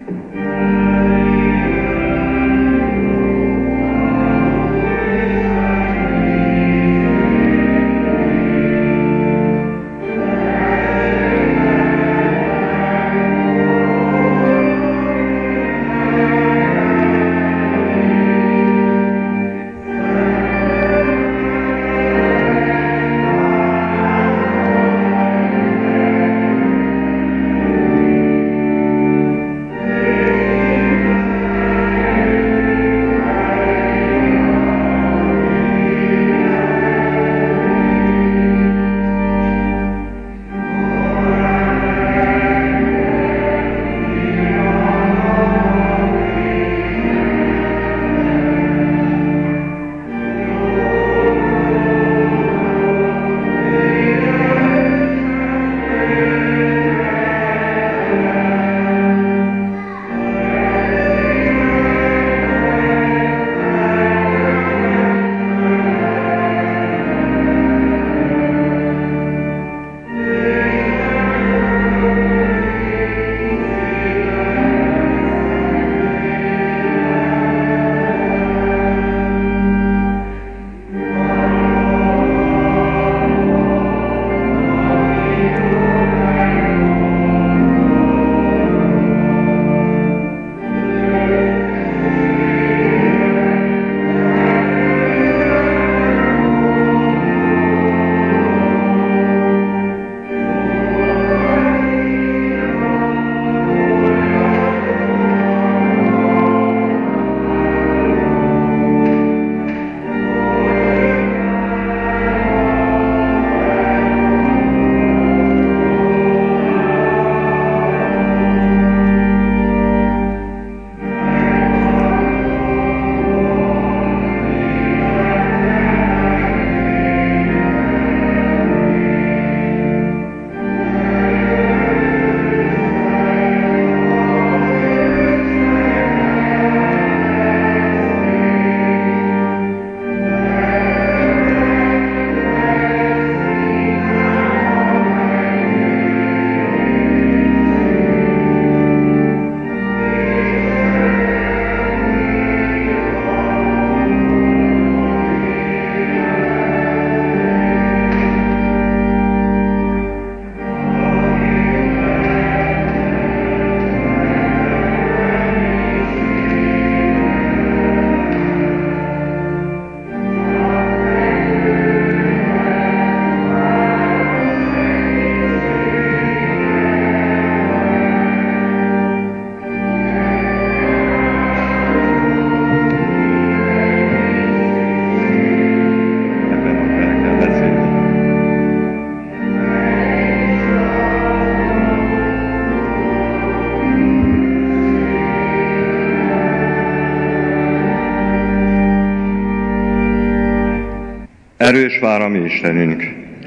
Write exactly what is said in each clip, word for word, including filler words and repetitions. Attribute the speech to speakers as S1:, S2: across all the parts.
S1: Erős vár a mi Istenünk.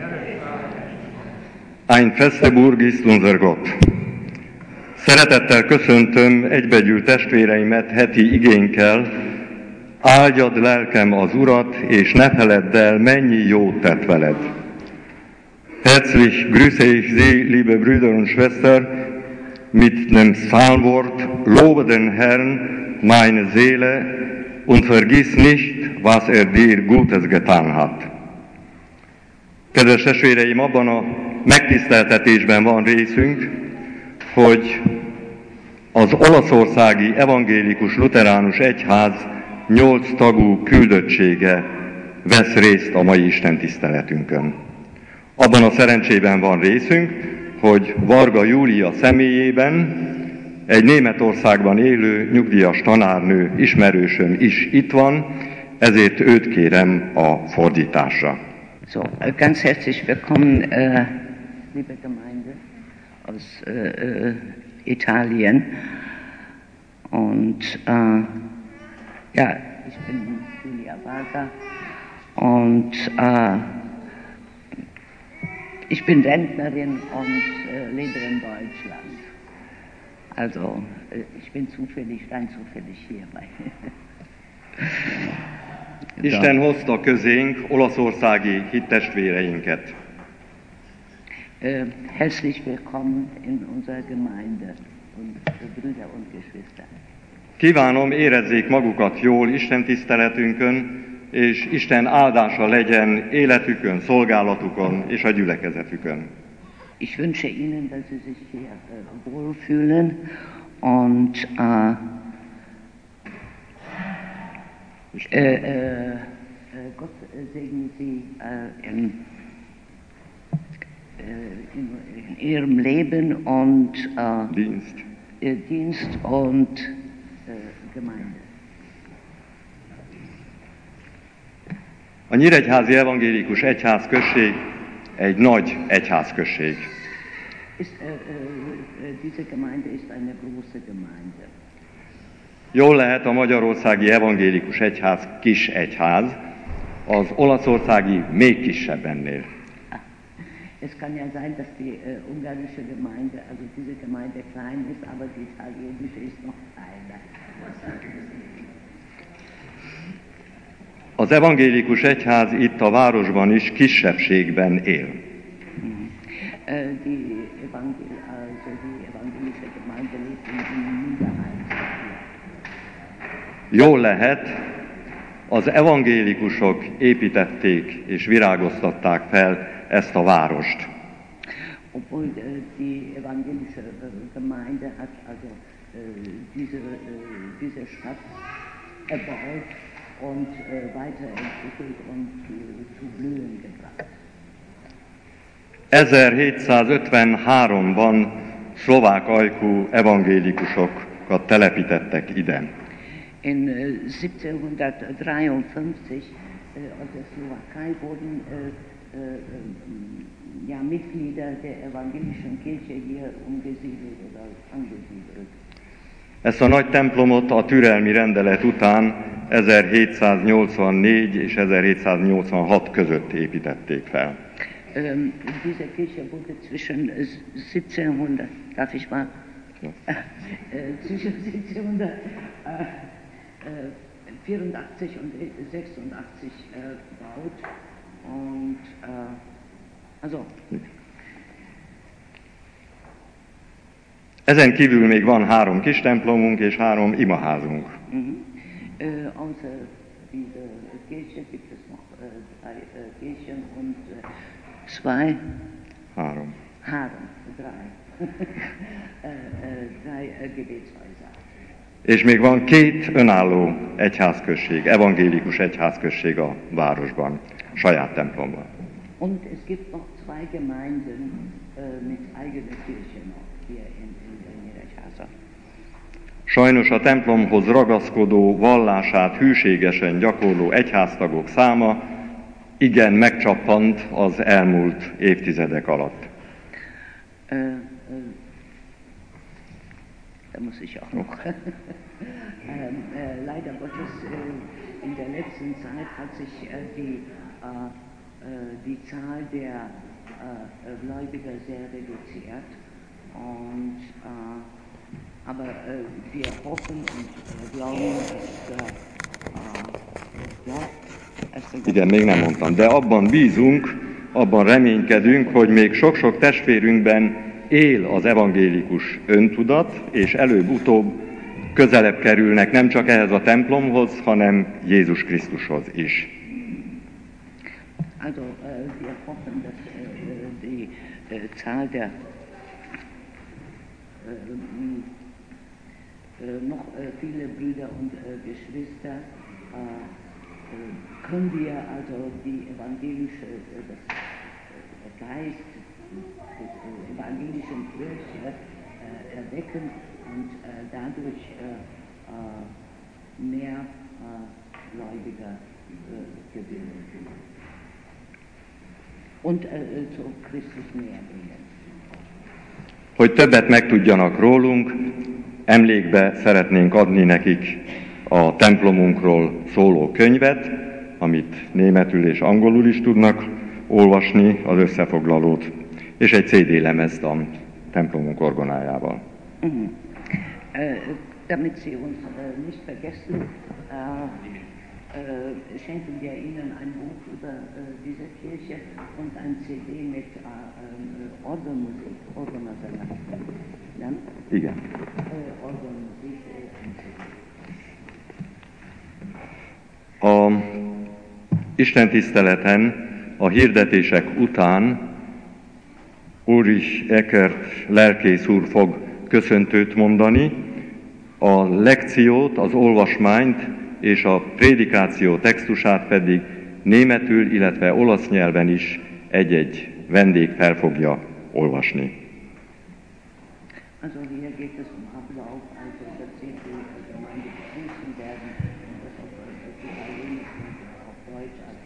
S1: Ein feste Burg ist unser Gott. Szeretettel köszöntöm egybegyűlt testvéreimet heti igénkkel. Áldjad lelkem az Urat, és ne feledd el, mennyi jót tett veled. Herzlich grüße ich Sie, liebe Brüder und Schwestern, mit dem Psalmwort: Lobe den Herrn, meine Seele, und vergiss nicht, was er dir Gutes getan hat. Kedves testvéreim, abban a megtiszteltetésben van részünk, hogy az olaszországi evangélikus luteránus egyház nyolc tagú küldöttsége vesz részt a mai istentiszteletünkön. Abban a szerencsében van részünk, hogy Varga Júlia személyében egy Németországban élő nyugdíjas tanárnő ismerősöm is itt van, ezért őt kérem a fordításra.
S2: So, ganz herzlich willkommen, äh, liebe Gemeinde aus äh, Italien. Und äh, ja, ich bin Julia Varga und äh, ich bin Rentnerin und äh, lebe in Deutschland. Also, äh, ich bin zufällig, rein zufällig hier.
S1: Isten hozta közénk olaszországi hittestvéreinket.
S2: Äh, herzlich willkommen in unserer Gemeinde. und Brüder und Geschwister.
S1: Kívánom, érezzék magukat jól Isten tiszteletünkön, és Isten áldása legyen életükön, szolgálatukon és a gyülekezetükön.
S2: Ich wünsche Ihnen, dass Sie sich hier äh, wohlfühlen und äh, äh, äh, Gott segne Sie äh, in, äh, in, in Ihrem Leben und äh,
S1: Dienst.
S2: Äh, Dienst und äh, Gemeinde.
S1: A Nyíregyházi Evangélikus Egyházközség egy nagy egyházközség.
S2: Ist, äh, äh, diese Gemeinde ist eine große Gemeinde.
S1: Jól lehet, a Magyarországi Evangélikus Egyház kis egyház, az olaszországi még kisebb ennél.
S2: Es kann ja sein, dass die äh, ungarische Gemeinde, also diese Gemeinde klein ist, aber die italienische ist noch kleiner.
S1: Az evangélikus egyház itt a városban is kisebbségben él.
S2: Äh, die, Evangel also die evangelische Gemeinde lebt in Minderheit.
S1: Jól lehet, az evangélikusok építették és virágoztatták fel ezt a várost.
S2: Obwohl äh, die evangelische äh, Gemeinde hat also äh, diese, äh, diese Stadt erbaut und äh, weiterentwickelt und äh, zu blühen gebracht.
S1: ezerhétszázötvenháromban szlovák ajkú evangélikusokat telepítettek ide.
S2: In äh, siebzehnhundertdreiundfünfzig äh, aus der Slowakei wurden äh, äh, ja, Mitglieder der evangelischen Kirche hier umgesiedelt oder angesiedelt.
S1: Ezt a nagy templomot a türelmi rendelet után ezerhétszáznyolcvannégy és ezerhétszáznyolcvanhat között építették fel.
S2: Ähm, diese Kirche wurde zwischen äh, siebzehnhundert, darf ich mal,
S1: Ja.
S2: äh, zwischen siebzehnhundertvierundachtzig und sechsundachtzig äh, gebaut und äh, also
S1: Ezen kívül még van három kis templomunk és három imaházunk.
S2: mhm. äh, außer dieser Kirche gibt es noch äh, drei äh, Kirchen und äh, zwei
S1: Három.
S2: Haaren, drei, äh, äh, drei äh, Gebetshäuser.
S1: És még van két önálló egyházközség, evangélikus egyházközség a városban, saját templomban.
S2: Und es gibt noch zwei Gemeinden äh, mit eigener Kirche noch hier in, in Nyíregyháza.
S1: Sajnos a templomhoz ragaszkodó, vallását hűségesen gyakorló egyháztagok száma igen megcsappant az elmúlt évtizedek alatt.
S2: Äh, äh, da muss ich auch noch. ähm, äh, leider Gottes, äh, in der letzten Zeit hat sich äh, die, äh, äh, die Zahl der äh, Gläubiger sehr reduziert. Und, äh, aber äh, wir hoffen und äh, glauben, dass äh, äh, ja,
S1: Igen, még nem mondtam, de abban bízunk, abban reménykedünk, hogy még sok-sok testvérünkben él az evangélikus öntudat, és előbb-utóbb közelebb kerülnek nem csak ehhez a templomhoz, hanem Jézus Krisztushoz is.
S2: Also, äh, wir hoffen, dass äh, die äh, Zahl der äh, äh, noch äh, viele Brüder und äh, Geschwister äh, äh, können wir also die evangelische, äh, das, äh, der Geist der äh, evangelischen Kirche äh, erwecken und äh, dadurch äh, äh, mehr äh, Gläubiger äh, gewinnen. Und äh, zu Christus näher bringen.
S1: Hogy többet megtudjanak rólunk, emlékbe szeretnénk adni nekik a templomunkról szóló könyvet, amit németül és angolul is tudnak olvasni, az összefoglalót, és egy cé dé lemezt a templomunk orgonájával.
S2: Mhm. Äh, damit Sie uns äh, nicht vergessen, äh, äh, schenken wir Ihnen ein Buch über äh, diese Kirche und ein C D mit äh, äh, Orgelmusik, Orgelmusik. Ja?
S1: Igen.
S2: Äh, Orgelmusik. Äh,
S1: A Isten tiszteleten a hirdetések után Ulrich Eckert lelkész úr fog köszöntőt mondani, a lekciót, az olvasmányt és a prédikáció textusát pedig németül, illetve olasz nyelven is egy-egy vendég fel fogja olvasni.
S2: Also hier geht es um Ablauf, also dass Sie die Gemeinde begrüßen werden und das auf Italienisch und auf Deutsch. Also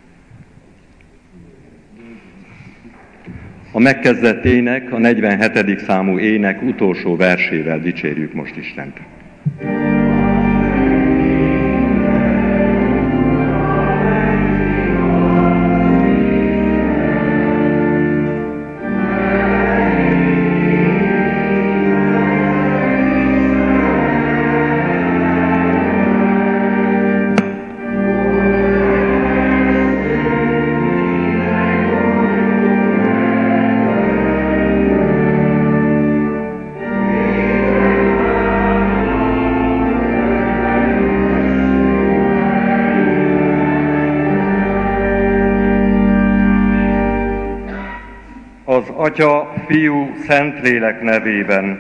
S1: a megkezdett ének, a negyvenhetedik számú ének utolsó versével dicsérjük most Istent. Az Atya, Fiú, Szentlélek nevében.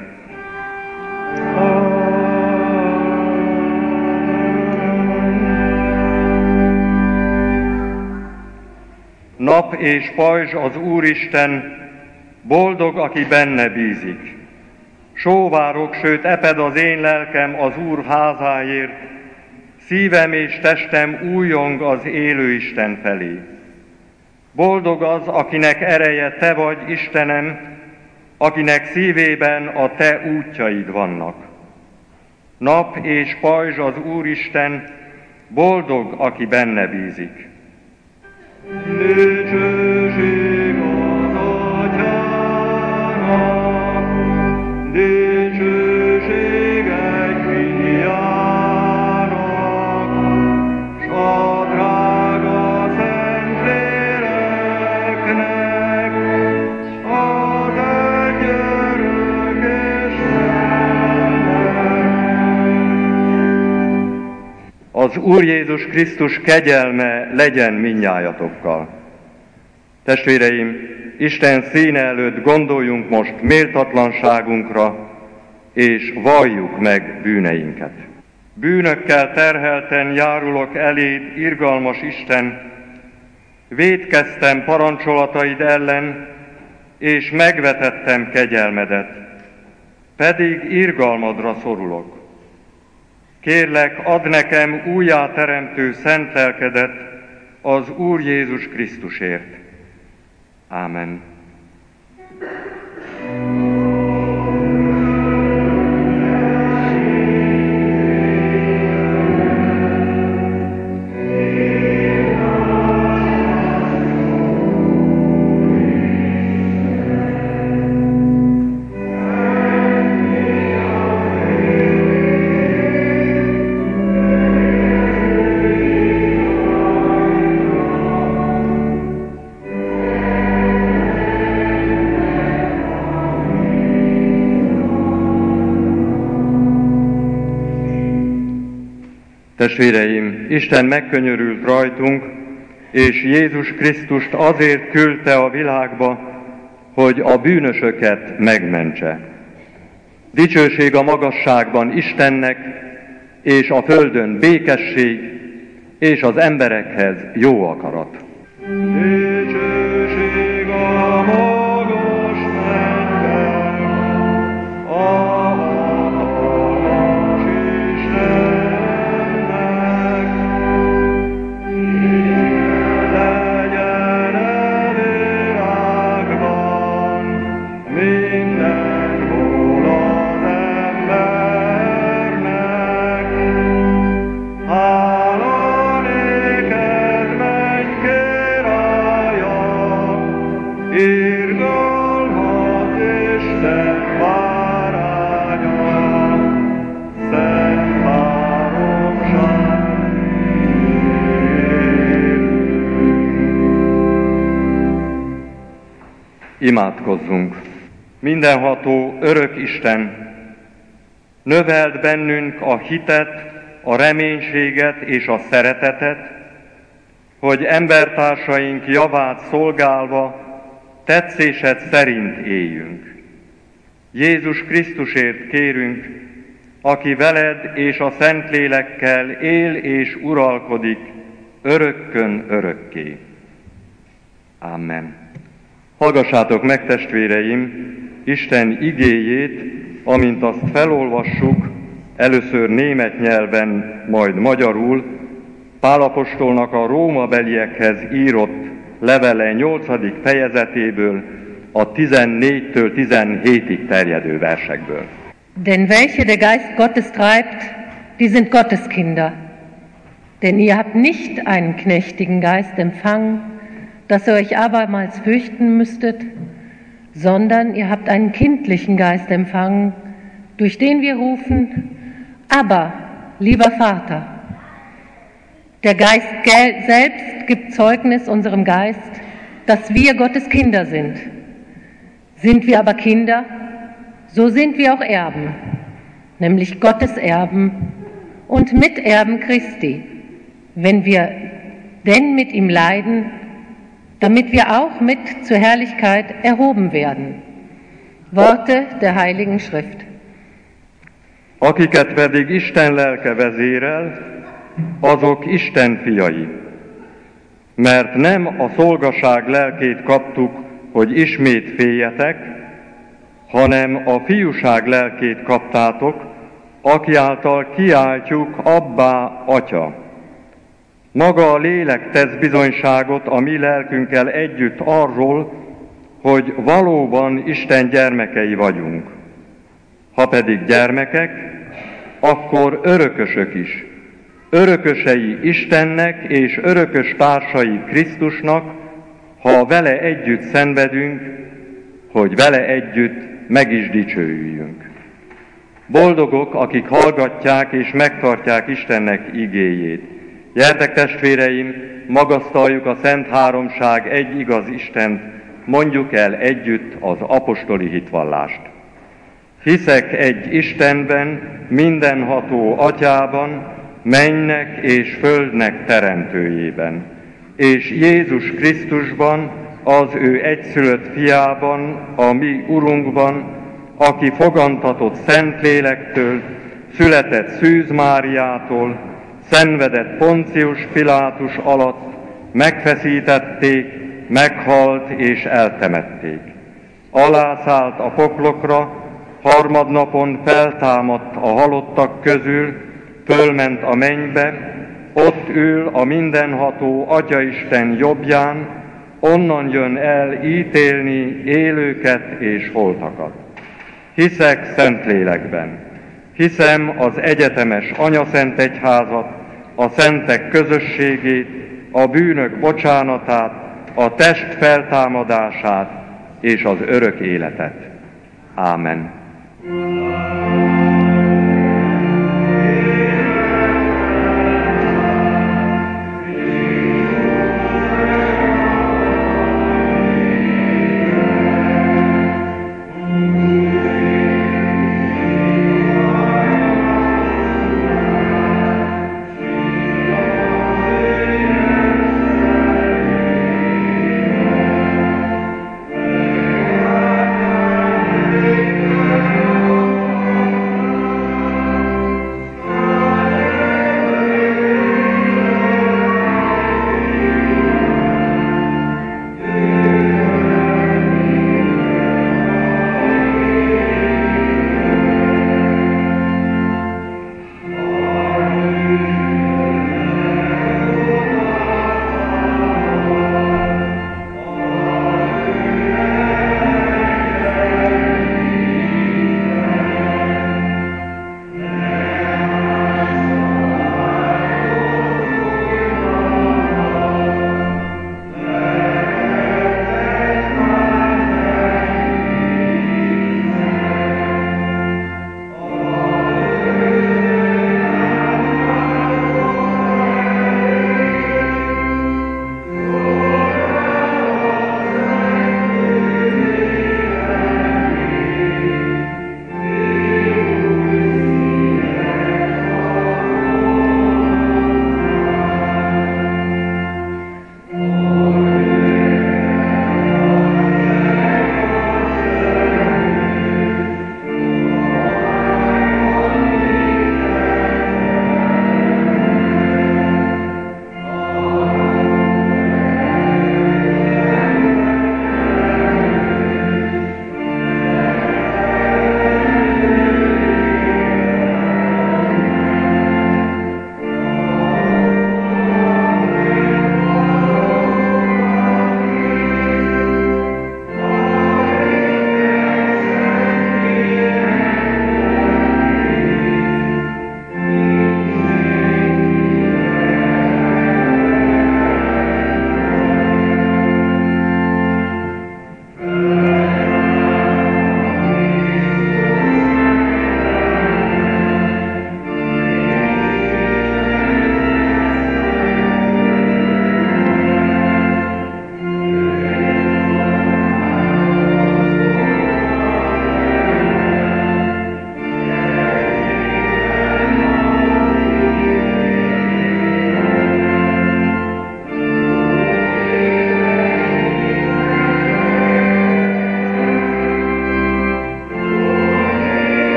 S1: Nap és pajzs az Úristen, boldog, aki benne bízik. Sóvárok, sőt eped az én lelkem az Úr házáért, szívem és testem újjong az élő Isten felé. Boldog az, akinek ereje te vagy, Istenem, akinek szívében a te útjaid vannak. Nap és pajzs az Úristen, boldog, aki benne bízik. Dicsőség az Atyának, dicsőség egy fiának, s a drága Szentléleknek, az egy örök Istennek. Az Úr Jézus Krisztus kegyelme legyen mindnyájatokkal. Testvéreim, Isten színe előtt gondoljunk most méltatlanságunkra, és valljuk meg bűneinket. Bűnökkel terhelten járulok eléd, irgalmas Isten, vétkeztem parancsolataid ellen, és megvetettem kegyelmedet, pedig irgalmadra szorulok. Kérlek, add nekem újjáteremtő szent lelkedet az Úr Jézus Krisztusért. Ámen. Testvéreim, Isten megkönyörült rajtunk, és Jézus Krisztust azért küldte a világba, hogy a bűnösöket megmentse. Dicsőség a magasságban Istennek, és a földön békesség, és az emberekhez jó akarat. Dicsőség a magas mennyben, a
S3: Hála néked, menj, kérem!
S1: Imádkozzunk! Mindenható örök Isten, növeld bennünk a hitet, a reménységet és a szeretetet, hogy embertársaink javát szolgálva tetszésed szerint éljünk. Jézus Krisztusért kérünk, aki veled és a Szentlélekkel él és uralkodik örökkön örökké. Amen. Hallgassátok meg, testvéreim, Isten igéjét, amint azt felolvassuk, először német nyelven, majd magyarul, Pál apostolnak a rómabeliekhez írott levele nyolcadik fejezetéből, a tizennégytől tizenhétig terjedő versekből.
S3: Denn welche der Geist Gottes treibt, die sind Gottes Kinder. Denn ihr habt nicht einen knechtigen Geist empfangen, dass ihr euch abermals fürchten müsstet, sondern ihr habt einen kindlichen Geist empfangen, durch den wir rufen, aber, lieber Vater. Der Geist selbst gibt Zeugnis unserem Geist, dass wir Gottes Kinder sind. Sind wir aber Kinder, so sind wir auch Erben, nämlich Gottes Erben und Miterben Christi, wenn wir denn mit ihm leiden, damit wir auch mit zur Herrlichkeit erhoben werden. Worte der Heiligen Schrift.
S1: Akiket pedig Isten lelke vezérel, azok Isten fiai. Mert nem a szolgaság lelkét kaptuk, hogy ismét féljetek, hanem a fiúság lelkét kaptátok, aki által kiáltjuk, Abbá, Atya. Maga a lélek tesz bizonyságot a mi lelkünkkel együtt arról, hogy valóban Isten gyermekei vagyunk. Ha pedig gyermekek, akkor örökösök is. Örökösei Istennek és örökös társai Krisztusnak, ha vele együtt szenvedünk, hogy vele együtt meg is dicsőüljünk. Boldogok, akik hallgatják és megtartják Istennek igéjét. Gyertek, testvéreim, magasztaljuk a Szent Háromság egy igaz Istent, mondjuk el együtt az apostoli hitvallást. Hiszek egy Istenben, mindenható Atyában, mennynek és földnek teremtőjében, és Jézus Krisztusban, az ő egyszülött fiában, a mi Urunkban, aki fogantatott Szentlélektől, született Szűz Máriától, szenvedett Poncius Pilátus alatt, megfeszítették, meghalt és eltemették. Alászállt a poklokra, harmadnapon feltámadt a halottak közül, fölment a mennybe, ott ül a mindenható Atyaisten jobbján, onnan jön el ítélni élőket és holtakat. Hiszek Szentlélekben, hiszem az egyetemes Anyaszent Egyházat, a szentek közösségét, a bűnök bocsánatát, a test feltámadását és az örök életet. Ámen.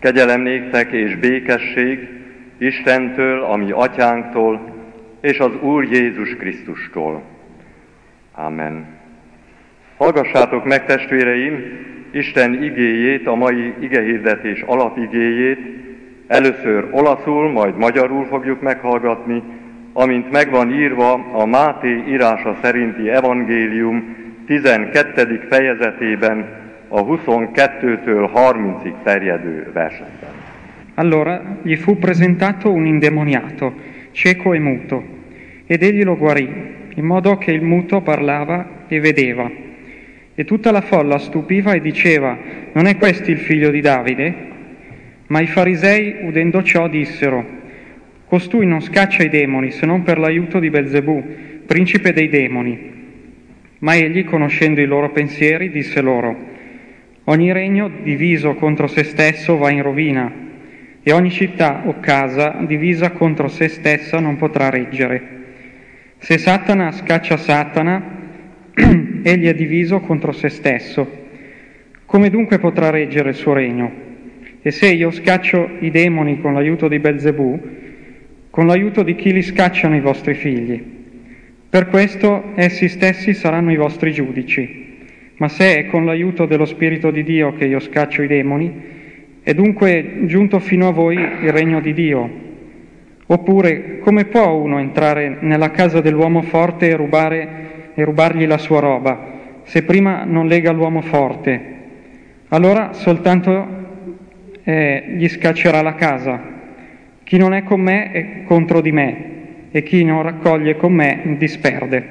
S1: Kegyelem néktek és békesség Istentől, a mi atyánktól, és az Úr Jézus Krisztustól. Amen. Hallgassátok meg, testvéreim, Isten igéjét, a mai igehirdetés alapigéjét. Először olaszul, majd magyarul fogjuk meghallgatni, amint megvan írva a Máté írása szerinti evangélium tizenkettedik fejezetében, a huszonkettőtől harmincig terjedő versekben.
S4: Allora gli fu presentato un indemoniato, cieco e muto, ed egli lo guarì, in modo che il muto parlava e vedeva. E tutta la folla stupiva e diceva: non è questo il figlio di Davide? Ma i farisei, udendo ciò, dissero: costui non scaccia i demoni se non per l'aiuto di Belzebù, principe dei demoni. Ma egli, conoscendo i loro pensieri, disse loro: ogni regno diviso contro se stesso va in rovina, e ogni città o casa divisa contro se stessa non potrà reggere. Se Satana scaccia Satana, egli è diviso contro se stesso. Come dunque potrà reggere il suo regno? E se io scaccio i demoni con l'aiuto di Belzebù, con l'aiuto di chi li scacciano i vostri figli? Per questo essi stessi saranno i vostri giudici. Ma se è con l'aiuto dello Spirito di Dio che io scaccio i demoni, è dunque giunto fino a voi il regno di Dio. Oppure, come può uno entrare nella casa dell'uomo forte e rubare e rubargli la sua roba, se prima non lega l'uomo forte? Allora soltanto eh, gli scaccerà la casa. Chi non è con me è contro di me, e chi non raccoglie con me disperde.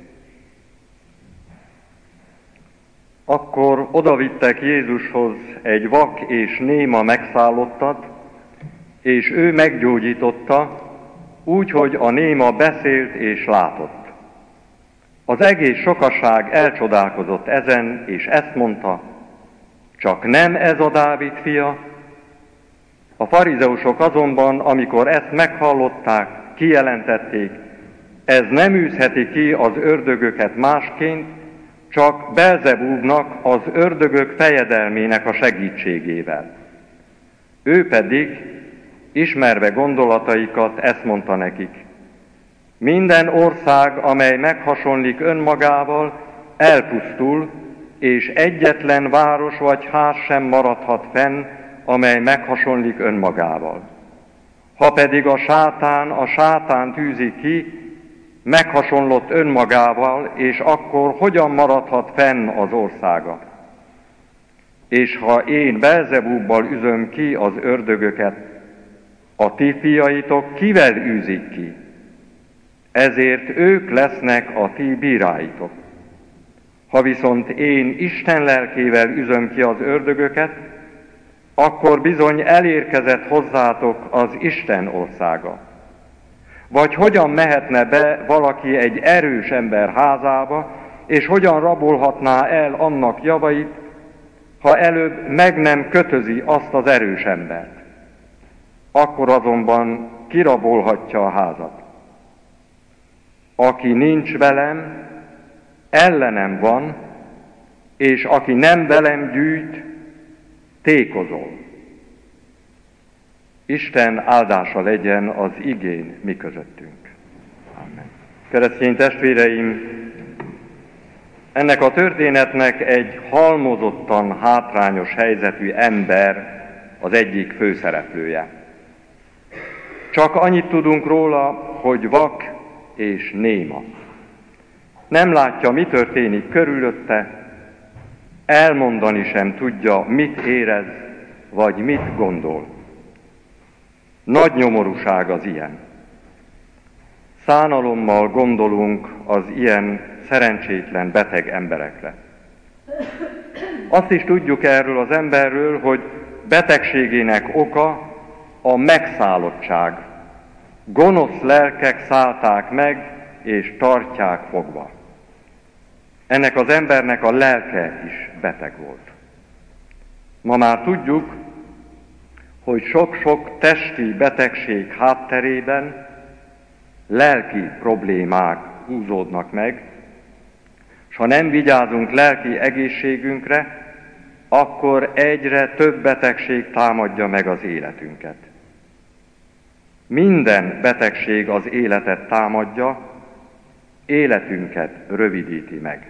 S1: Akkor odavittek Jézushoz egy vak és néma megszállottat, és ő meggyógyította, úgy, hogy a néma beszélt és látott. Az egész sokaság elcsodálkozott ezen, és ezt mondta: csak nem ez a Dávid fia? A farizeusok azonban, amikor ezt meghallották, kijelentették: ez nem űzheti ki az ördögöket másként, csak Belzebúbnak, az ördögök fejedelmének a segítségével. Ő pedig, ismerve gondolataikat, ezt mondta nekik: minden ország, amely meghasonlik önmagával, elpusztul, és egyetlen város vagy ház sem maradhat fenn, amely meghasonlik önmagával. Ha pedig a sátán a sátánt űzi ki, meghasonlott önmagával, és akkor hogyan maradhat fenn az országa? És ha én Belzebúbbal üzöm ki az ördögöket, a ti fiaitok kivel űzik ki? Ezért ők lesznek a ti bíráitok. Ha viszont én Isten lelkével üzöm ki az ördögöket, akkor bizony elérkezett hozzátok az Isten országa. Vagy hogyan mehetne be valaki egy erős ember házába, és hogyan rabolhatná el annak javait, ha előbb meg nem kötözi azt az erős embert? Akkor azonban kirabolhatja a házat. Aki nincs velem, ellenem van, és aki nem velem gyűjt, tékozol. Isten áldása legyen az igén mi közöttünk. Amen. Keresztény testvéreim, ennek a történetnek egy halmozottan hátrányos helyzetű ember az egyik főszereplője. Csak annyit tudunk róla, hogy vak és néma. Nem látja, mi történik körülötte, elmondani sem tudja, mit érez, vagy mit gondol. Nagy nyomorúság az ilyen. Szánalommal gondolunk az ilyen szerencsétlen, beteg emberekre. Azt is tudjuk erről az emberről, hogy betegségének oka a megszállottság. Gonosz lelkek szállták meg és tartják fogva. Ennek az embernek a lelke is beteg volt. Ma már tudjuk, hogy sok-sok testi betegség hátterében lelki problémák húzódnak meg, s ha nem vigyázunk lelki egészségünkre, akkor egyre több betegség támadja meg az életünket. Minden betegség az életet támadja, életünket rövidíti meg.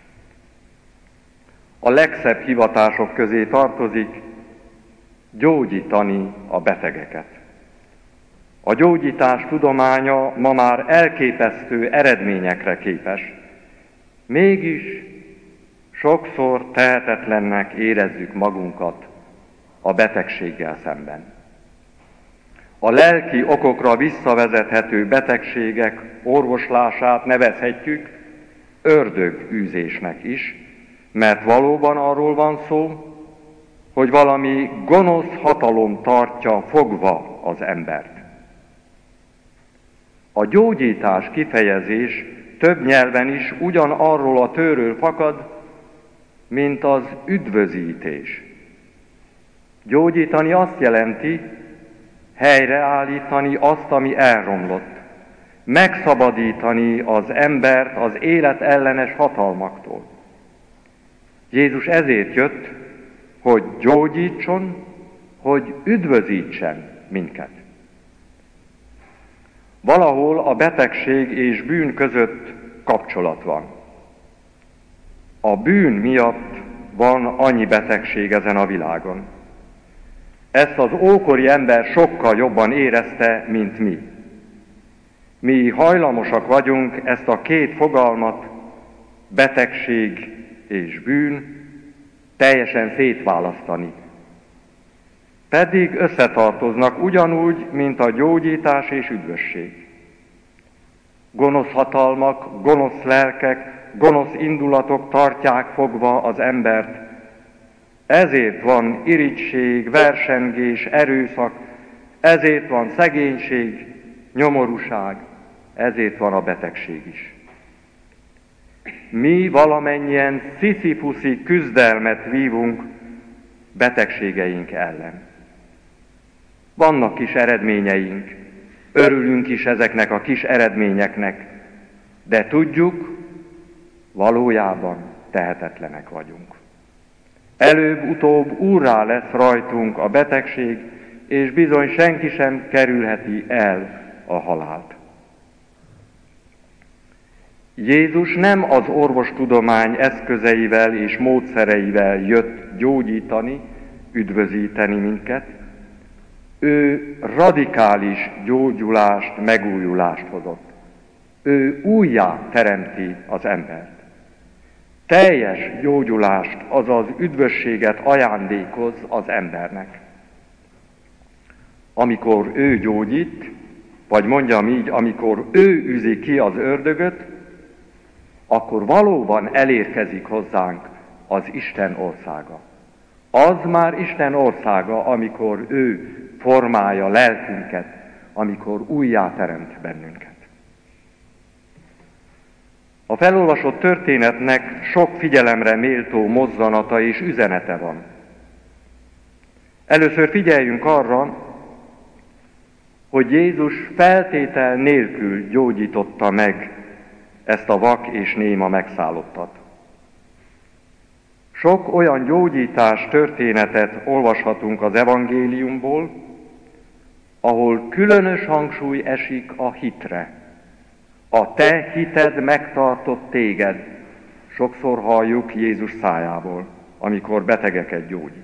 S1: A legszebb hivatások közé tartozik gyógyítani a betegeket. A gyógyítás tudománya ma már elképesztő eredményekre képes, mégis sokszor tehetetlennek érezzük magunkat a betegséggel szemben. A lelki okokra visszavezethető betegségek orvoslását nevezhetjük ördögűzésnek is, mert valóban arról van szó, hogy valami gonosz hatalom tartja fogva az embert. A gyógyítás kifejezés több nyelven is ugyanarról a tőről fakad, mint az üdvözítés. Gyógyítani azt jelenti, helyreállítani azt, ami elromlott, megszabadítani az embert az élet ellenes hatalmaktól. Jézus ezért jött, hogy gyógyítson, hogy üdvözítsen minket. Valahol a betegség és bűn között kapcsolat van. A bűn miatt van annyi betegség ezen a világon. Ezt az ókori ember sokkal jobban érezte, mint mi. Mi hajlamosak vagyunk ezt a két fogalmat, betegség és bűn, teljesen szétválasztani. Pedig összetartoznak ugyanúgy, mint a gyógyítás és üdvösség. Gonosz hatalmak, gonosz lelkek, gonosz indulatok tartják fogva az embert. Ezért van irigység, versengés, erőszak, ezért van szegénység, nyomorúság, ezért van a betegség is. Mi valamennyien sziszifuszi küzdelmet vívunk betegségeink ellen. Vannak kis eredményeink, örülünk is ezeknek a kis eredményeknek, de tudjuk, valójában tehetetlenek vagyunk. Előbb-utóbb úrrá lesz rajtunk a betegség, és bizony senki sem kerülheti el a halált. Jézus nem az orvostudomány eszközeivel és módszereivel jött gyógyítani, üdvözíteni minket. Ő radikális gyógyulást, megújulást hozott. Ő újjá teremti az embert. Teljes gyógyulást, azaz üdvösséget ajándékoz az embernek. Amikor ő gyógyít, vagy mondjam így, amikor ő üzi ki az ördögöt, akkor valóban elérkezik hozzánk az Isten országa. Az már Isten országa, amikor ő formálja lelkünket, amikor újjá teremt bennünket. A felolvasott történetnek sok figyelemre méltó mozzanata és üzenete van. Először figyeljünk arra, hogy Jézus feltétel nélkül gyógyította meg ezt a vak és néma megszállottat. Sok olyan gyógyítás történetet olvashatunk az evangéliumból, ahol különös hangsúly esik a hitre. A te hited megtartott téged, sokszor halljuk Jézus szájából, amikor betegeket gyógyít.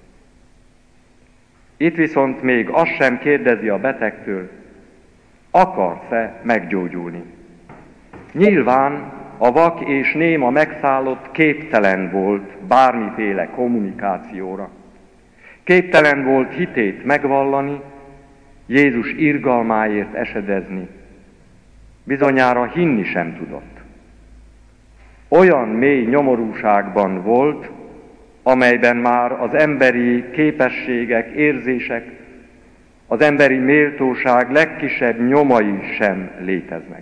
S1: Itt viszont még azt sem kérdezi a betegtől, akarsz-e meggyógyulni. Nyilván a vak és néma megszállott képtelen volt bármiféle kommunikációra. Képtelen volt hitét megvallani, Jézus irgalmáért esedezni. Bizonyára hinni sem tudott. Olyan mély nyomorúságban volt, amelyben már az emberi képességek, érzések, az emberi méltóság legkisebb nyomai sem léteznek.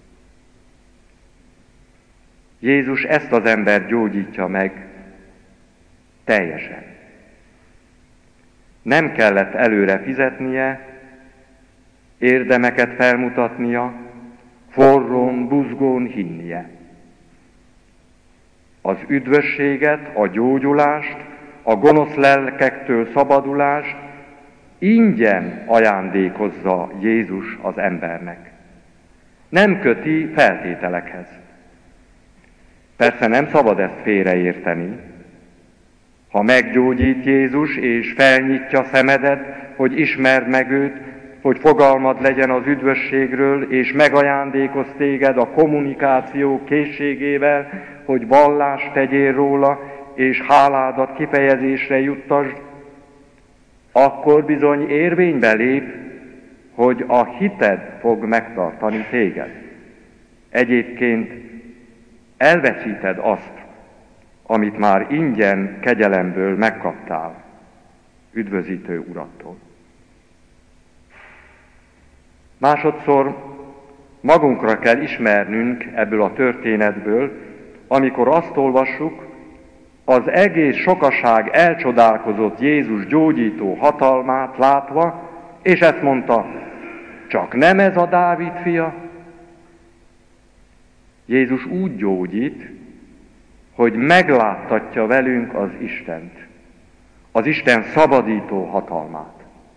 S1: Jézus ezt az embert gyógyítja meg teljesen. Nem kellett előre fizetnie, érdemeket felmutatnia, forrón, buzgón hinnie. Az üdvösséget, a gyógyulást a gonosz lelkektől szabadulást ingyen ajándékozza Jézus az embernek. Nem köti feltételekhez. Persze nem szabad ezt félreérteni. Ha meggyógyít Jézus és felnyitja szemedet, hogy ismerd meg őt, hogy fogalmad legyen az üdvösségről, és megajándékoz téged a kommunikáció készségével, hogy vallást tegyél róla, és háládat kifejezésre juttasd, akkor bizony érvénybe lép, hogy a hited fog megtartani téged. Egyébként elveszíted azt, amit már ingyen kegyelemből megkaptál, üdvözítő Urattól. Másodszor magunkra kell ismernünk ebből a történetből, amikor azt olvassuk, az egész sokaság elcsodálkozott Jézus gyógyító hatalmát látva, és ezt mondta, csak nem ez a Dávid fia? Jézus úgy gyógyít, hogy megláttatja velünk az Istent, az Isten szabadító hatalmát.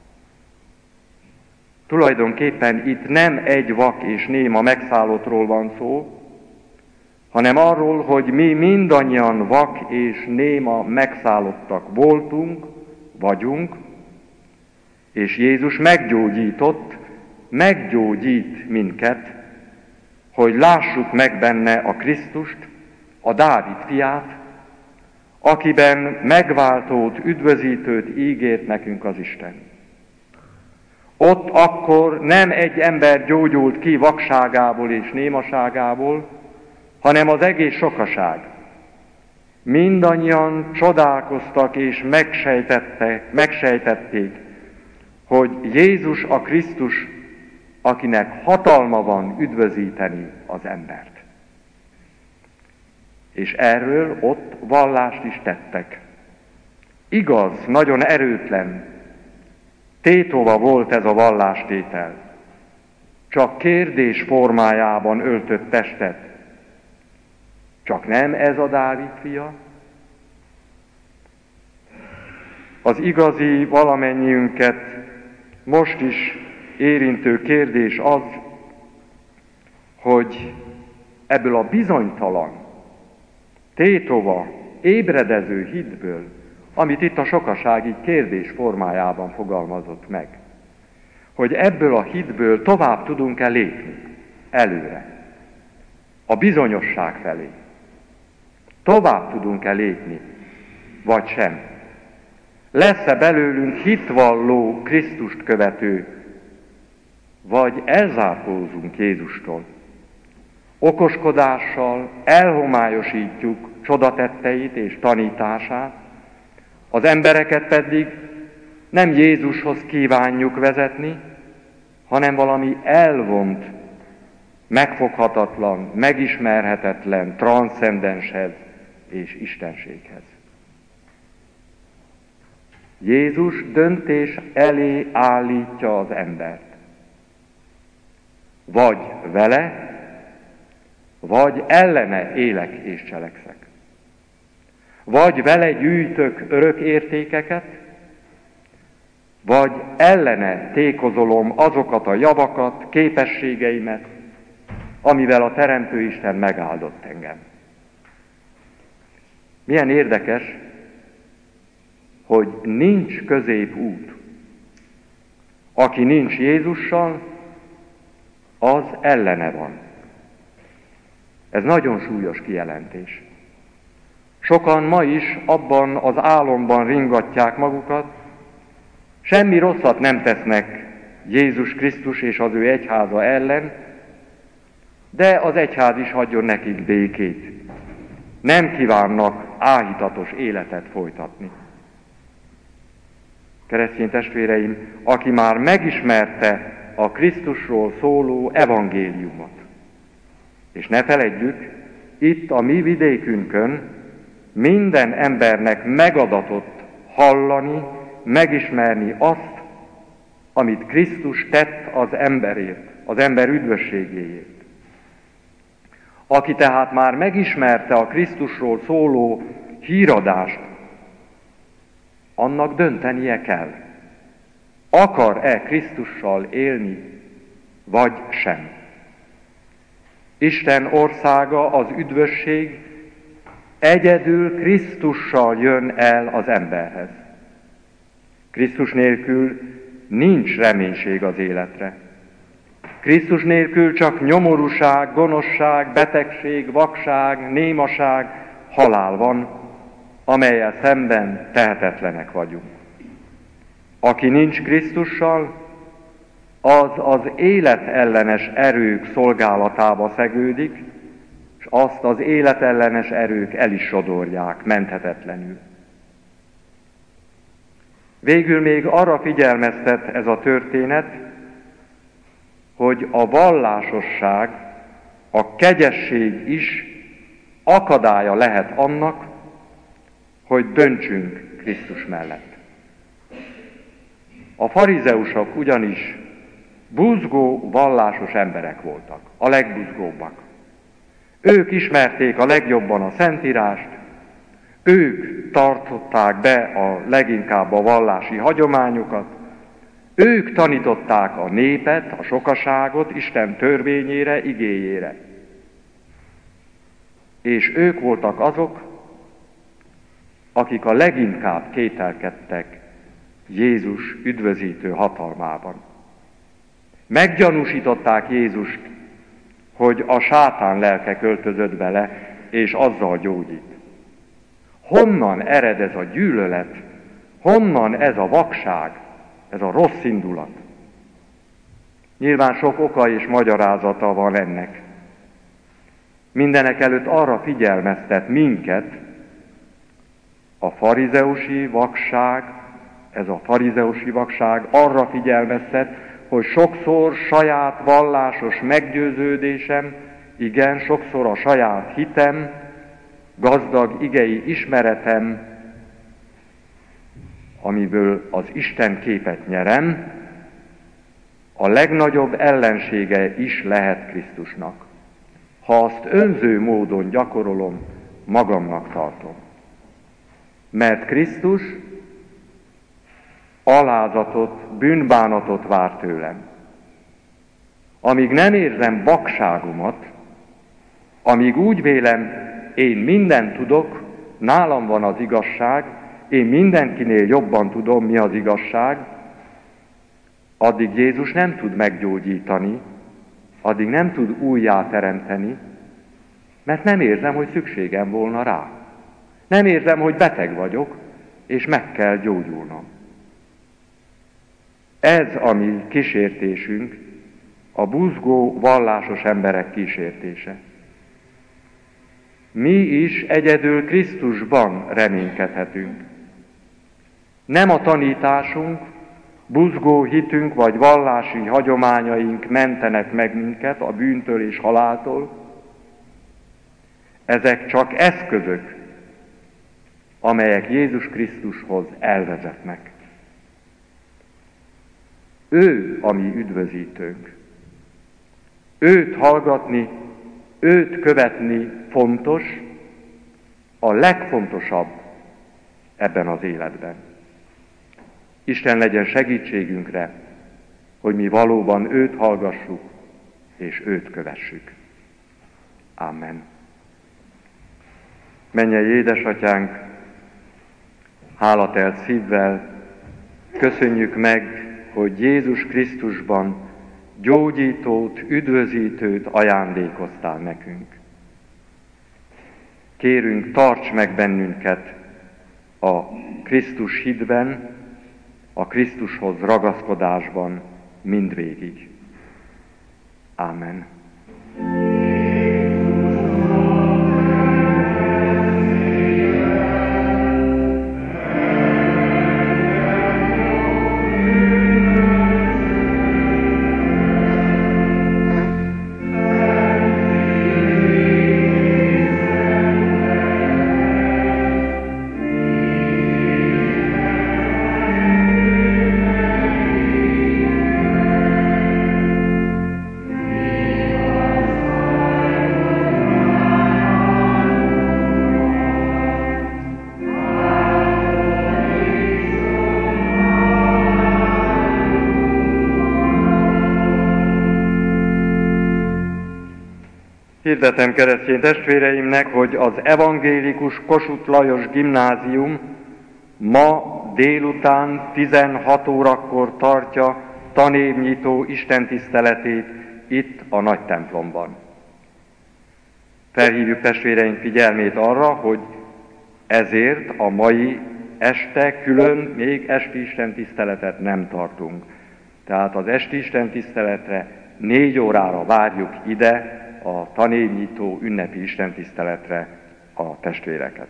S1: Tulajdonképpen itt nem egy vak és néma megszállottról van szó, hanem arról, hogy mi mindannyian vak és néma megszállottak voltunk, vagyunk, és Jézus meggyógyított, meggyógyít minket, hogy lássuk meg benne a Krisztust, a Dávid fiát, akiben megváltót, üdvözítőt ígért nekünk az Isten. Ott akkor nem egy ember gyógyult ki vakságából és némaságából, hanem az egész sokaság. Mindannyian csodálkoztak és megsejtettek, megsejtették, hogy Jézus a Krisztus, akinek hatalma van üdvözíteni az embert. És erről ott vallást is tettek. Igaz, nagyon erőtlen, tétova volt ez a vallástétel. Csak kérdés formájában öltött testet. Csak nem ez a Dávid fia? Az igazi valamennyiünket most is érintő kérdés az, hogy ebből a bizonytalan, tétova, ébredező hitből, amit itt a sokaság így kérdés formájában fogalmazott meg, hogy ebből a hitből tovább tudunk-e lépni előre, a bizonyosság felé. Tovább tudunk-e lépni, vagy sem? Lesz-e belőlünk hitvalló, Krisztust követő, vagy elzárkózunk Jézustól? Okoskodással elhomályosítjuk csodatetteit és tanítását, az embereket pedig nem Jézushoz kívánjuk vezetni, hanem valami elvont, megfoghatatlan, megismerhetetlen, transzcendenshez és istenséghez. Jézus döntés elé állítja az embert. Vagy vele, vagy ellene élek és cselekszek. Vagy vele gyűjtök örök értékeket, vagy ellene tékozolom azokat a javakat, képességeimet, amivel a Teremtő Isten megáldott engem. Milyen érdekes, hogy nincs középút. Aki nincs Jézussal, az ellene van. Ez nagyon súlyos kijelentés. Sokan ma is abban az álomban ringatják magukat, semmi rosszat nem tesznek Jézus Krisztus és az ő egyháza ellen, de az egyház is hagyjon nekik békét. Nem kívánnak áhítatos életet folytatni. Keresztény testvéreim, aki már megismerte a Krisztusról szóló evangéliumot, és ne feledjük, itt a mi vidékünkön minden embernek megadatott hallani, megismerni azt, amit Krisztus tett az emberért, az ember üdvösségéért. Aki tehát már megismerte a Krisztusról szóló híradást,
S5: annak döntenie kell. Akar-e Krisztussal élni, vagy sem? Isten országa, az üdvösség egyedül Krisztussal jön el az emberhez. Krisztus nélkül nincs reménység az életre. Krisztus nélkül csak nyomorúság, gonoszság, betegség, vakság, némaság, halál van, amellyel szemben tehetetlenek vagyunk. Aki nincs Krisztussal, az az életellenes erők szolgálatába szegődik, és azt az életellenes erők el is sodorják menthetetlenül. Végül még arra figyelmeztet ez a történet, hogy a vallásosság, a kegyesség is akadálya lehet annak, hogy döntsünk Krisztus mellett. A farizeusok ugyanis buzgó, vallásos emberek voltak, a legbuzgóbbak. Ők ismerték a legjobban a Szentírást, ők tartották be a leginkább a vallási hagyományokat, ők tanították a népet, a sokaságot Isten törvényére, igéjére. És ők voltak azok, akik a leginkább kételkedtek Jézus üdvözítő hatalmában. Meggyanúsították Jézust, hogy a sátán lelke költözött bele, és azzal gyógyít. Honnan ered ez a gyűlölet? Honnan ez a vakság? Ez a rossz indulat? Nyilván sok oka és magyarázata van ennek. Mindenek előtt arra figyelmeztet minket a farizeusi vakság, ez a farizeusi vakság arra figyelmeztet, hogy sokszor saját vallásos meggyőződésem, igen, sokszor a saját hitem, gazdag igei ismeretem, amiből az Isten képet nyerem, a legnagyobb ellensége is lehet Krisztusnak. Ha azt önző módon gyakorolom, magamnak tartom. Mert Krisztus alázatot, bűnbánatot vár tőlem. Amíg nem érzem vakságomat, amíg úgy vélem, én mindent tudok, nálam van az igazság, én mindenkinél jobban tudom, mi az igazság, addig Jézus nem tud meggyógyítani, addig nem tud újjá teremteni, mert nem érzem, hogy szükségem volna rá. Nem érzem, hogy beteg vagyok, és meg kell gyógyulnom. Ez a mi kísértésünk, a buzgó, vallásos emberek kísértése. Mi is egyedül Krisztusban reménykedhetünk. Nem a tanításunk, buzgó hitünk vagy vallási hagyományaink mentenek meg minket a bűntől és haláltól. Ezek csak eszközök, amelyek Jézus Krisztushoz elvezetnek. Ő a mi üdvözítőnk. Őt hallgatni, őt követni fontos, a legfontosabb ebben az életben. Isten legyen segítségünkre, hogy mi valóban őt hallgassuk, és őt kövessük. Amen. Mennyei édesatyánk, hálatelt szívvel köszönjük meg, hogy Jézus Krisztusban gyógyítót, üdvözítőt ajándékoztál nekünk. Kérünk, tarts meg bennünket a Krisztus hitben, a Krisztushoz ragaszkodásban mindvégig. Ámen.
S6: Amen.
S5: Hirdetem keresztény testvéreimnek, hogy az evangélikus Kossuth Lajos Gimnázium ma délután tizenhat órakor tartja tanévnyitó istentiszteletét itt a nagy templomban. Felhívjuk testvéreink figyelmét arra, hogy ezért a mai este külön még esti istentiszteletet nem tartunk. Tehát az esti istentiszteletre négy órára várjuk ide a tanévnyitó ünnepi istentiszteletre a testvéreket.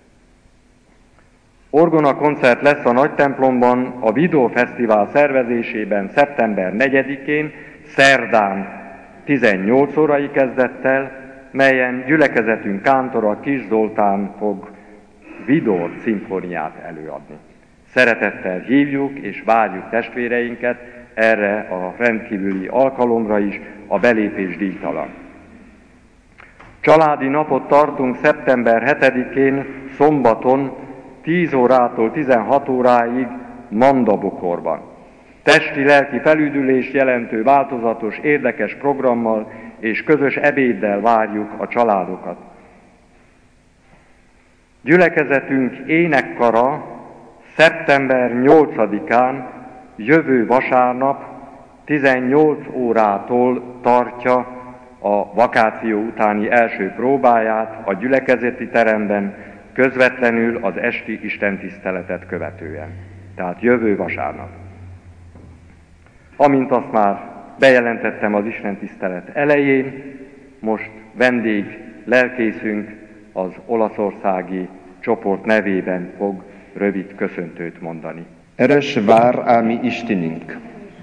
S5: Orgona koncert lesz a nagy templomban a Videó Fesztivál szervezésében szeptember negyedikén, szerdán tizennyolc órai kezdettel, melyen gyülekezetünk kántora Kis Zoltán fog Vidor szimfóniát előadni. Szeretettel hívjuk és várjuk testvéreinket erre a rendkívüli alkalomra is, a belépés díjtalan. Családi napot tartunk szeptember hetedikén, szombaton, tíz órától tizenhat óráig Mandabokorban. Testi-lelki felüdülést jelentő változatos, érdekes programmal és közös ebéddel várjuk a családokat. Gyülekezetünk énekkara szeptember nyolcadikán, jövő vasárnap tizennyolc órától tartja a vakáció utáni első próbáját a gyülekezeti teremben, közvetlenül az esti istentiszteletet követően. Tehát jövő vasárnap. Amint azt már bejelentettem az istentisztelet elején, most vendég lelkészünk az olaszországi csoport nevében fog rövid köszöntőt mondani.
S6: Eres vár a mi Istenünk.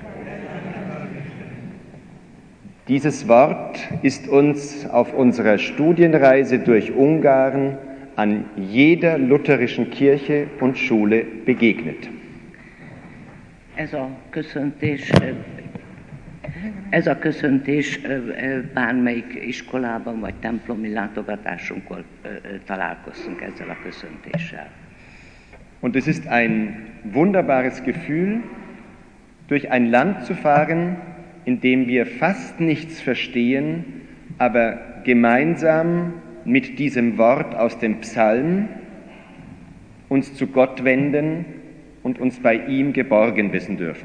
S6: Dieses Wort ist uns auf unserer Studienreise durch Ungarn an jeder lutherischen Kirche und Schule begegnet.
S2: Ez a köszöntés, ez a köszöntés bármelyik iskolában vagy templomi látogatásunkon találkoztunk ezzel a köszöntéssel.
S6: Und es ist ein wunderbares Gefühl, durch ein Land zu fahren, in dem wir fast nichts verstehen, aber gemeinsam mit diesem Wort aus dem Psalm uns zu Gott wenden und uns bei ihm geborgen wissen dürfen.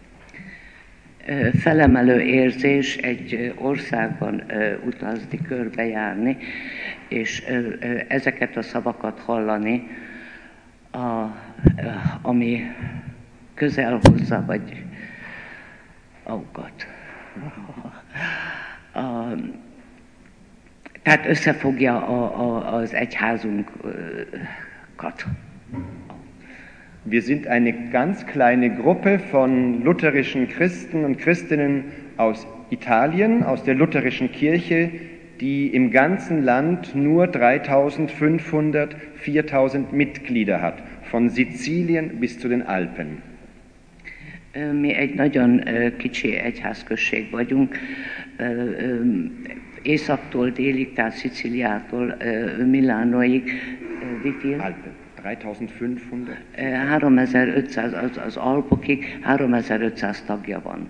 S2: Felemelő érzés egy országban utazni, körbejárni, és ezeket a szavakat hallani, a, ami közel hozza, vagy aukat. A, tehát összefogja a, a, az egyházunkat.
S6: Wir sind eine ganz kleine Gruppe von lutherischen Christen und Christinnen aus Italien, aus der lutherischen Kirche, die im ganzen Land nur dreitausendfünfhundert, viertausend Mitglieder hat, von Sizilien bis zu den Alpen.
S2: Mi egy nagyon kicsi egyházközség vagyunk, északtól délig, tehát Szicíliától Milánóig.
S6: Alpen, dreitausendfünfhundert.
S2: háromezer-ötszáz, az, az Alpokig háromezer-ötszáz tagja van.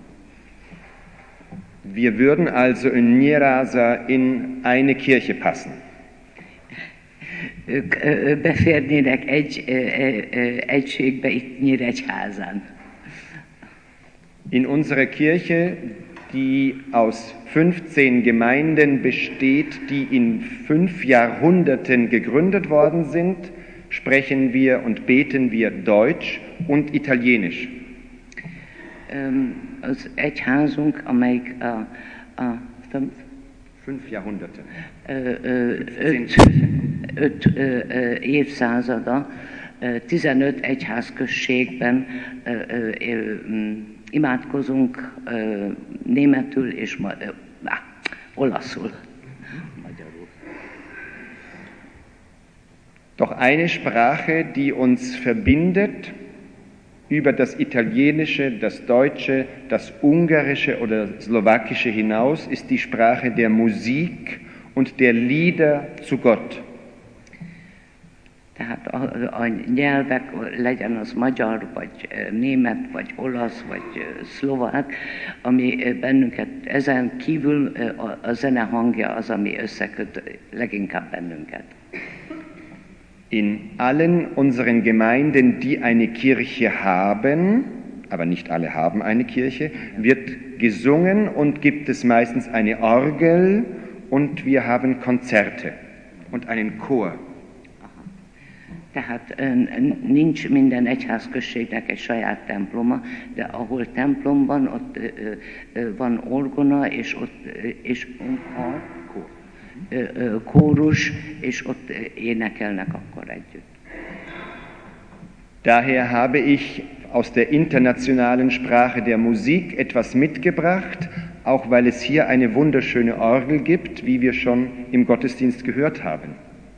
S6: Wir würden also in Nyírásza in eine Kirche passen.
S2: Ők beférnének egy egységbe itt Nyíregyházán.
S6: In unserer Kirche, die aus fünfzehn Gemeinden besteht, die in fünf Jahrhunderten gegründet worden sind, sprechen wir und beten wir Deutsch und Italienisch.
S2: Az egyházunk, amelyik a, a
S6: fünf Jahrhunderte.
S2: öt, öt évszázada, tizenöt egyházközségben imádkozunk németül és ma, á, olaszul. Magyarul.
S6: Doch eine Sprache, die uns verbindet, über das Italienische, das Deutsche, das Ungarische oder das Slowakische hinaus, ist die Sprache der Musik und der Lieder zu Gott.
S2: Tehát a, a nyelvek, legyen az magyar, vagy német, vagy olasz, vagy szlovák, ami bennünket, ezen kívül a, a zene hangja az, ami összeköt leginkább bennünket.
S6: In allen unseren Gemeinden, die eine Kirche haben, aber nicht alle haben eine Kirche, wird gesungen und gibt es meistens eine Orgel und wir haben Konzerte und einen Chor.
S2: Tehát nincs minden egyházközségnek egy saját temploma, de ahol templom van, ott van orgona, és ott és kórus, és ott énekelnek akkor együtt.
S6: Daher habe ich aus der internationalen Sprache der Musik etwas mitgebracht, auch weil es hier eine wunderschöne Orgel gibt, wie wir schon im Gottesdienst gehört haben.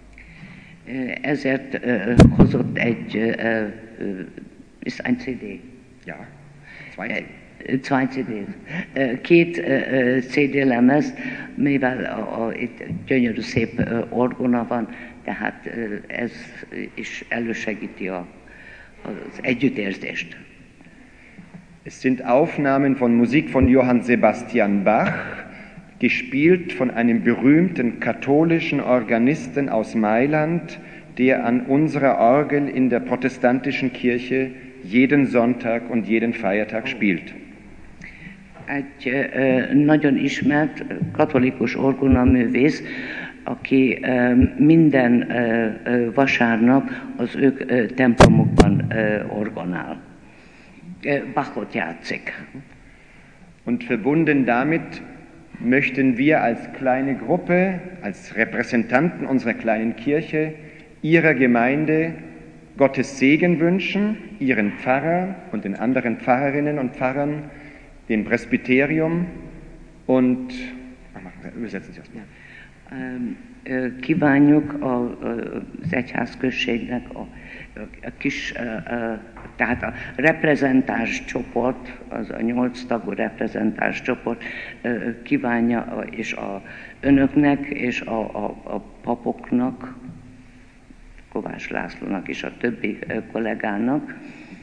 S2: Ezért uh, hozott egy, uh, uh, ist ein cé dé.
S6: Ja, zwei cé dé.
S2: Uh, zwei cé dé. Uh, két uh, cé dé lemez, mivel a, a, itt gyönyörű szép uh, orgona van, tehát uh, ez is elősegíti a, az együttérzést.
S6: Es sind Aufnahmen von Musik von Johann Sebastian Bach, gespielt von einem berühmten katholischen Organisten aus Mailand, der an unserer Orgel in der protestantischen Kirche jeden Sonntag und jeden Feiertag spielt.
S2: Egy uh, nagyon ismert katolikus orgonaművész, aki uh, minden uh, uh, vasárnap az ők uh, templomokban uh, orgonál. Uh, Bachot játszik.
S6: Und verbunden damit möchten wir als kleine Gruppe, als Repräsentanten unserer kleinen Kirche, ihrer Gemeinde Gottes Segen wünschen, ihren Pfarrer und den anderen Pfarrerinnen und Pfarrern, dem Presbyterium und... Übersetzen Sie erstmal.
S2: Kívánjuk az egyházközségnek a, a kis, tehát a reprezentáns csoport, az a nyolc tagú reprezentáns csoport kívánja, és a önöknek, és a, a, a papoknak, Kovács Lászlónak és a többi kollégának.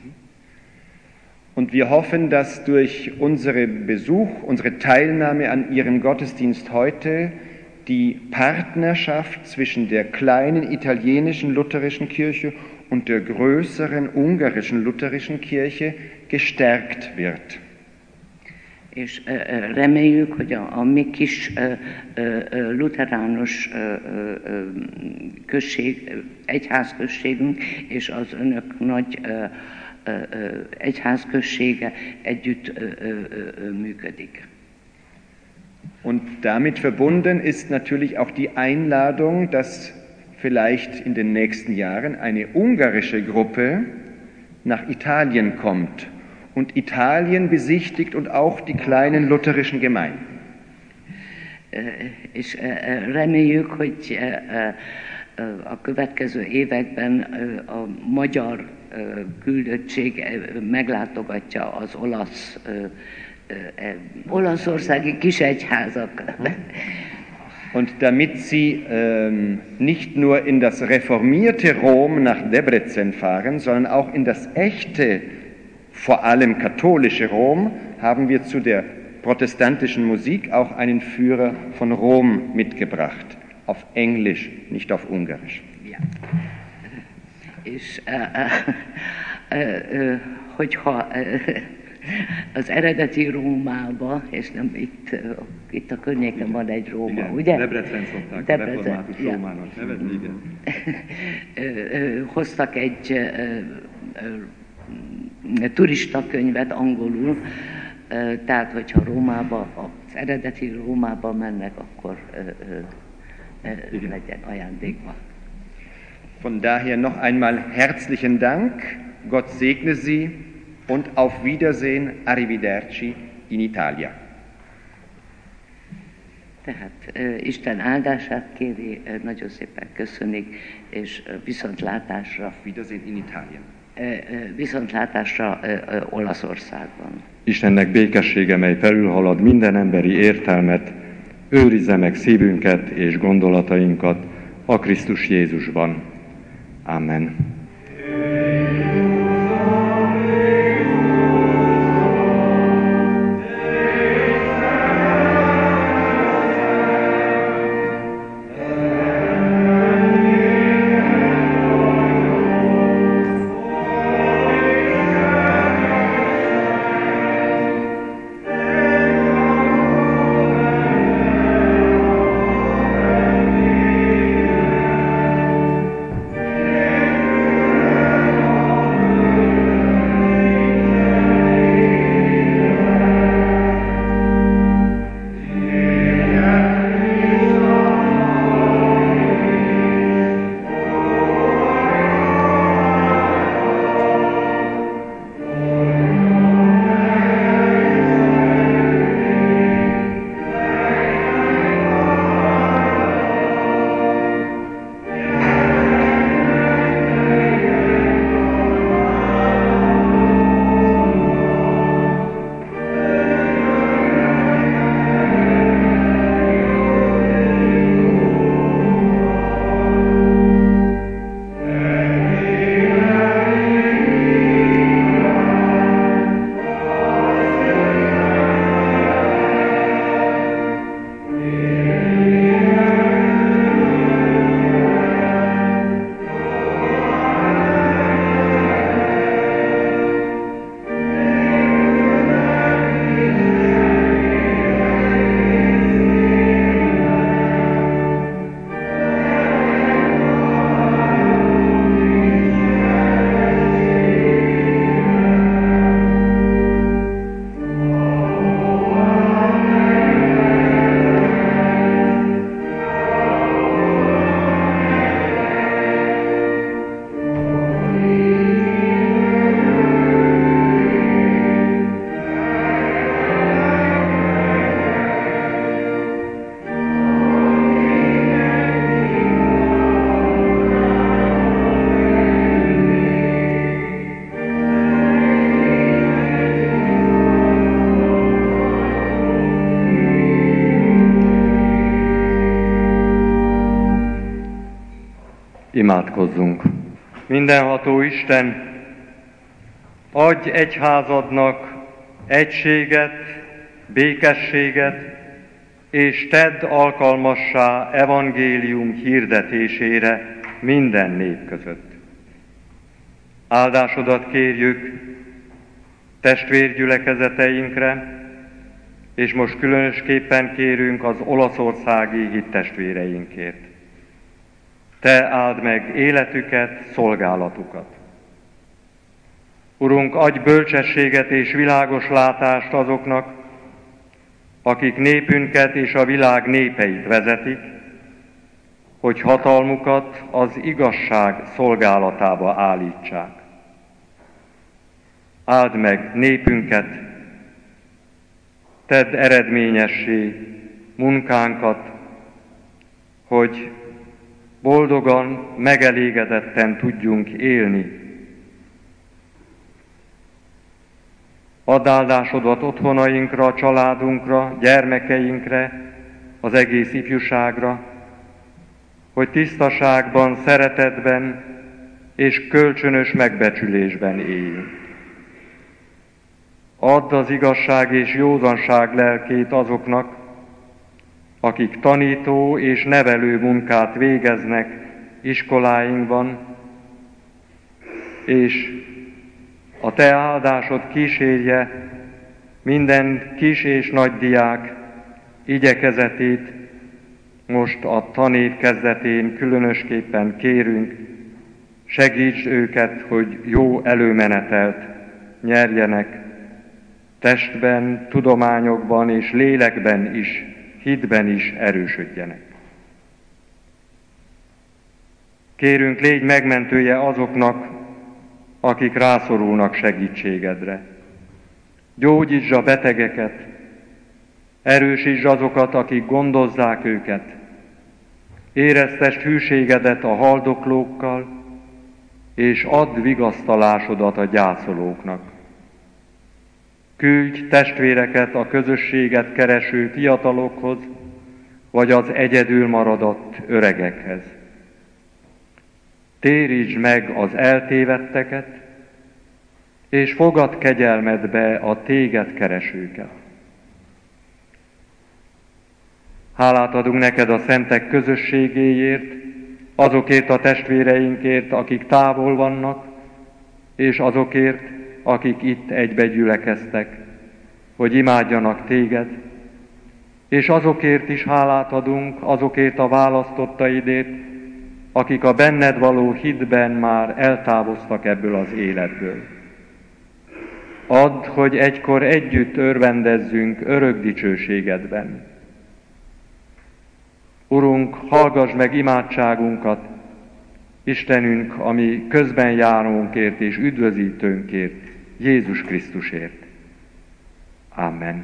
S6: Und wir hoffen, dass durch unseren Besuch, unsere Teilnahme an Ihrem Gottesdienst heute die Partnerschaft zwischen der kleinen italienischen lutherischen Kirche und der größeren ungarischen lutherischen Kirche gestärkt wird.
S2: És uh, reméljük, hogy a, a mi kis uh, uh, luteránus uh, uh, község, egyházközségünk és az önök nagy uh, uh, egyházközsége együtt uh, uh, uh, működik.
S6: Und damit verbunden ist natürlich auch die Einladung, dass vielleicht in den nächsten Jahren eine ungarische Gruppe nach Italien kommt und Italien besichtigt und auch die kleinen lutherischen Gemeinden.
S2: És reméljük, hogy a következő években a magyar küldöttség meglátogatja az olasz olaszországi kisegyházak.
S6: Und damit sie ähm, nicht nur in das reformierte Rom nach Debrecen fahren, sondern auch in das echte, vor allem katholische Rom, haben wir zu der protestantischen Musik auch einen Führer von Rom mitgebracht. Auf Englisch, nicht auf Ungarisch.
S2: Ja. És uh, uh, uh, uh, hogyha uh, az eredeti Rómába, és nem itt, uh, itt a környéken van egy Róma,
S1: igen,
S2: ugye?
S1: Debrecen szokták Debrecen, református ja. Rómának nevezni, igen.
S2: uh, uh, hoztak egy uh, uh, turista könyvet angolul, uh, tehát hogyha Rómába, az eredeti Rómába mennek, akkor uh, uh, uh, legyen ajándékba.
S6: Von daher noch einmal herzlichen Dank, Gott segne Sie und auf Wiedersehen, arrivederci in Italia.
S2: Tehát uh, Isten áldását kéri, uh, nagyon szépen köszönik, és uh, viszontlátásra.
S6: Auf Wiedersehen in Italien.
S2: Uh, uh, viszontlátásra uh, uh, Olaszországban.
S1: Istennek békessége, mely felülhalad minden emberi értelmet, őrizze meg szívünket és gondolatainkat a Krisztus Jézusban. Amen. Imádkozzunk! Mindenható Isten, adj egyházadnak egységet, békességet, és tedd alkalmassá evangélium hirdetésére minden nép között. Áldásodat kérjük testvérgyülekezeteinkre, és most különösképpen kérünk az olaszországi hittestvéreinkért. Te áld meg életüket, szolgálatukat. Urunk, adj bölcsességet és világos látást azoknak, akik népünket és a világ népeit vezetik, hogy hatalmukat az igazság szolgálatába állítsák. Áld meg népünket, tedd eredményessé munkánkat, hogy boldogan, megelégedetten tudjunk élni. Add áldásodat otthonainkra, családunkra, gyermekeinkre, az egész ifjúságra, hogy tisztaságban, szeretetben és kölcsönös megbecsülésben éljünk. Add az igazság és józanság lelkét azoknak, akik tanító és nevelő munkát végeznek iskoláinkban, és a Te áldásod kísérje minden kis és nagy diák igyekezetét. Most a tanév kezdetén különösképpen kérünk, segíts őket, hogy jó előmenetelt nyerjenek, testben, tudományokban és lélekben is, hitben is erősödjenek. Kérünk, légy megmentője azoknak, akik rászorulnak segítségedre. Gyógyítsd a betegeket, erősítsd azokat, akik gondozzák őket, éreztesd hűségedet a haldoklókkal, és add vigasztalásodat a gyászolóknak. Küldj testvéreket a közösséget kereső térítsd meg az eltévedteket, és fogad kegyelmedbe a téged keresőket. Hálát adunk neked a szentek közösségéért, azokért a testvéreinkért, akik távol vannak, és azokért, akik itt egybe gyülekeztek, hogy imádjanak téged, és azokért is hálát adunk, azokért a választottaidért, akik a benned való hitben már eltávoztak ebből az életből. Add, hogy egykor együtt örvendezzünk örök dicsőségedben. Urunk, hallgass meg imádságunkat, Istenünk, ami közben járónkért és üdvözítőnkért, Jézus Krisztusért. Amen.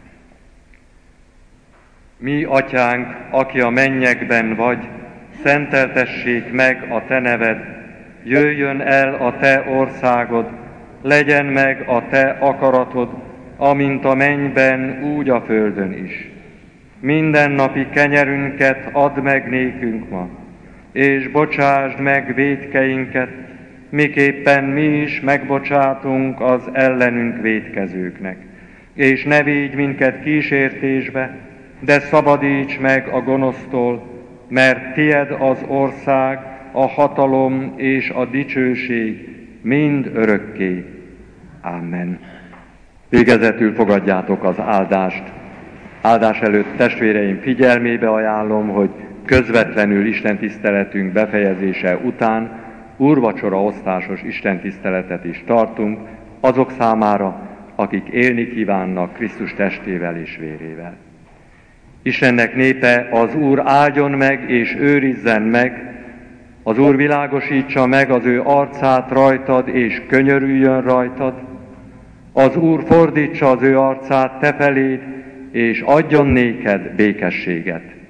S1: Mi, Atyánk, aki a mennyekben vagy, szenteltessék meg a Te neved, jöjjön el a Te országod, legyen meg a Te akaratod, amint a mennyben, úgy a földön is. Mindennapi kenyerünket add meg nékünk ma, és bocsásd meg vétkeinket, miképpen mi is megbocsátunk az ellenünk vétkezőknek. És ne védj minket kísértésbe, de szabadíts meg a gonosztól, mert tied az ország, a hatalom és a dicsőség mind örökké. Amen. Végezetül fogadjátok az áldást. Áldás előtt testvéreim figyelmébe ajánlom, hogy közvetlenül istentiszteletünk befejezése után úrvacsora osztásos istentiszteletet is tartunk azok számára, akik élni kívánnak Krisztus testével és vérével. Istennek népe, az Úr áldjon meg és őrizzen meg, az Úr világosítsa meg az ő arcát rajtad és könyörüljön rajtad, az Úr fordítsa az ő arcát te feléd, és adjon néked békességet.